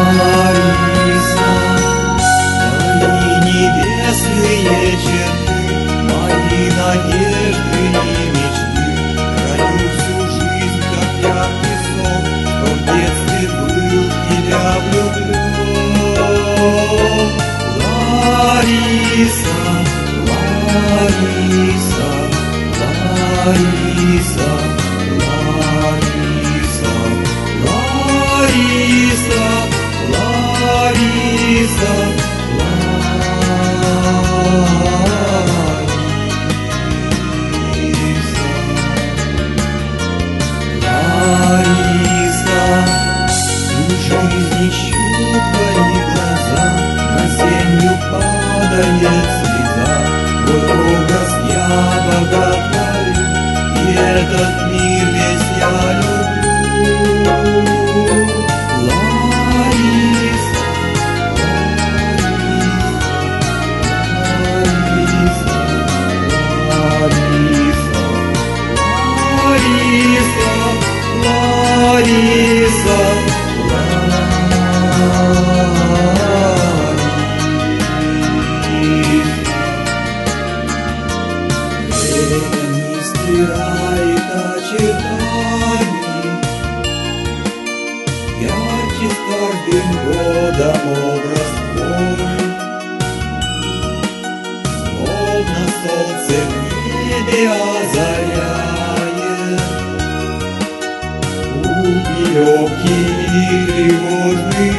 Лариса, твои небесные черты, мои надежды и мечты, храню всю жизнь, как яркий сон, что в детстве был, тебя влюблен. Лариса, Лариса, Лариса, Лариса, Лариса, Лариса, Лариса, всю жизнь ищу твои глаза, на землю падает слеза, твой образ я боготворю, и этот мир весь я люблю. Лариса, Лариса, Лариса, Лариса, время не стирает очертаний, ярче с каждым годом образ твой, словно солнце в небе озаряет, легкий и тревожный